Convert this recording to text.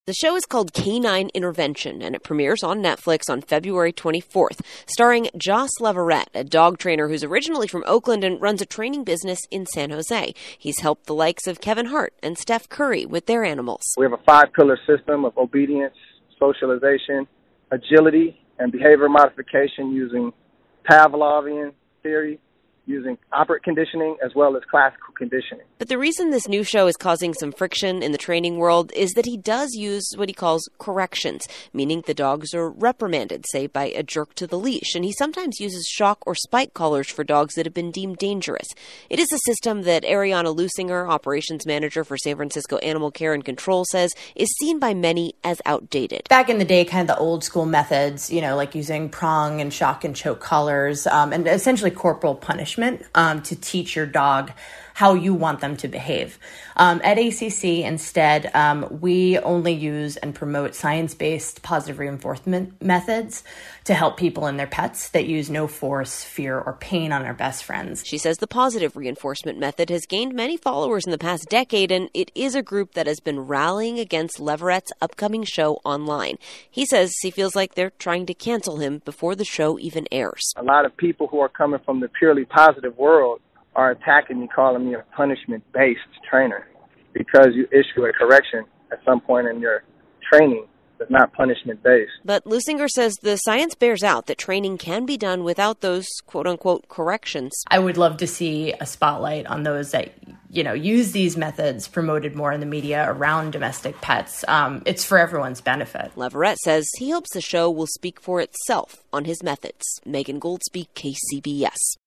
The show is called Canine Intervention, and it premieres on Netflix on February 24th, starring Joss Leverett, a dog trainer who's originally from Oakland and runs a training business in San Jose. He's helped the likes of Kevin Hart and Steph Curry with their animals. We have a 5-pillar system of obedience, socialization, agility, and behavior modification using Pavlovian theory, using operant conditioning as well as classical conditioning. But the reason this new show is causing some friction in the training world is that he does use what he calls corrections, meaning the dogs are reprimanded, say, by a jerk to the leash, and he sometimes uses shock or spike collars for dogs that have been deemed dangerous. It is a system that Ariana Lusinger, operations manager for San Francisco Animal Care and Control, says is seen by many as outdated. Back in the day, kind of the old school methods, like using prong and shock and choke collars, and essentially corporal punishment to teach your dog how you want them to behave. At ACC, instead, we only use and promote science-based positive reinforcement methods to help people and their pets that use no force, fear, or pain on our best friends. She says the positive reinforcement method has gained many followers in the past decade, and it is a group that has been rallying against Leverett's upcoming show online. He says he feels like they're trying to cancel him before the show even airs. A lot of people who are coming from the purely positive world are attacking me, calling me a punishment-based trainer because you issue a correction at some point in your training that's not punishment-based. But Lusinger says the science bears out that training can be done without those quote-unquote corrections. I would love to see a spotlight on those that, use these methods promoted more in the media around domestic pets. It's for everyone's benefit. Leverett says he hopes the show will speak for itself on his methods. Megan Goldsby, KCBS.